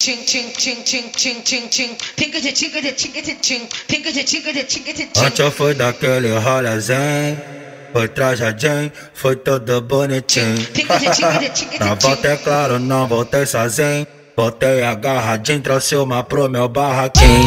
Antes foi daquele rolezinho, foi trajadinho, foi todo bonitinho. Na volta é claro, não voltei sozinho. Voltei agarradinho, trouxe uma pro meu barraquinho.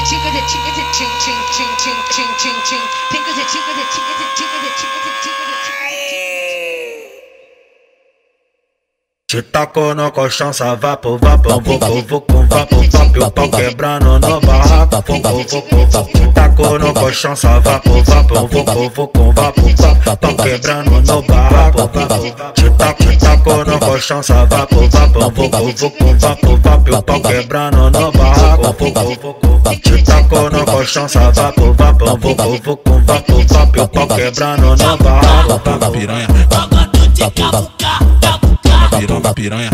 Te tacou no colchão, só vapo, vapo, vou com vapo, vapo, o pau quebrando no barraco, te tacou no colchão, só vapo, vapo, vou com vapo, pau quebrando no barraco, te tacou no colchão, só vapo, vapo, vou com vapo, vapo, o pau quebrando no barraco, te tacou no colchão, só vapo, vapo, vou com vapo, vapo, o pau quebrando no barraco. Piranha, piranha, piranha,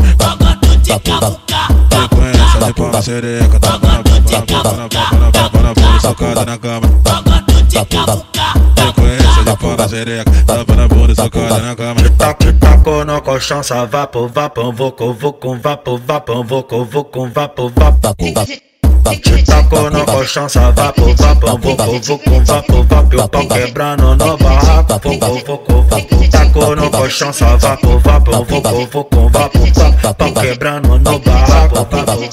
sequência de pau na xereca, tapa na bunda, socada na cama. Sequência de pau na xereca, tapa na bunda, socada na cama. Te tacou no colchão, só vapo, vapo, vou com vapo, vapo, vou com vapo, vapo. Te tacou no colchão, só vapo, vapo, vou com vapo, vapo, o pau quebrando no barraco, tacou no colchão, só vapo, vapo, vou com vapo, pau quebrando no barraco.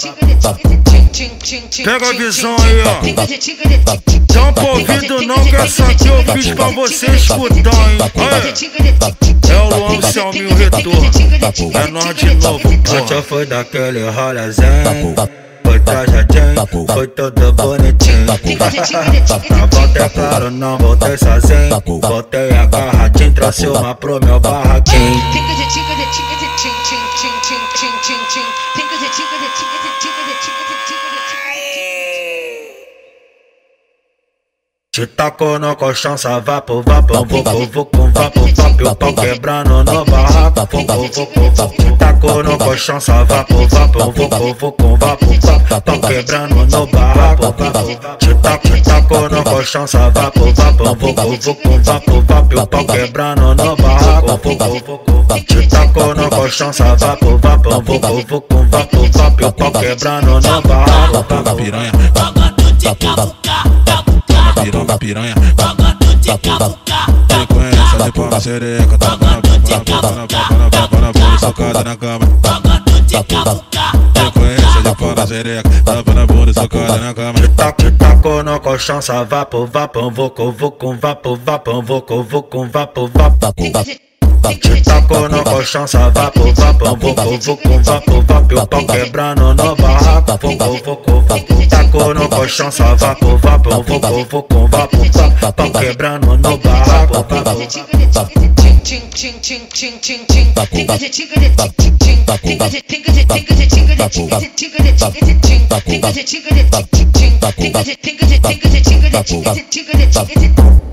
Pega a visão aí, ó. Tampa ouvido não, que essa aqui eu fiz pra você escutar, hein. É o Luan Selminho, o retorno. É nós de novo, porra. Antes foi daquele rolezinho, foi trajadinho, foi todo bonitinho. Na volta é claro, não voltei sozinho. Voltei agarradinho, trouxe uma pro meu barraquinho. Te tacou no colchão, só vapo, vapo, vou com vapo, vapo, o pau quebrando no barraco, te tacou no colchão, só vapo, vapo, vou com vapo, pau quebrando no barraco, te tacou no colchão, só vapo, vapo, vou com vapo, vapo, o pau quebrando no barraco, te tacou no colchão, só vapo, vapo, vou com vapo, vapo, o pau quebrando no barraco. Piranha, piranha, piranha, sequência de pau na xereca, tapa na bunda, socada na cama. Sequência de pau na xereca, tapa na bunda, socada na cama. Te tacou no colchão, só vapo, vapo, vou com vapo, vapo, vou com vapo, vapo. Te tacou no colchão, só vapo, vapo, vou com vapo, vapo, o pau quebrando no barraco, tacou no colchão, só vapo, vapo, vou com vapo, pau quebrando no barraco. Tinga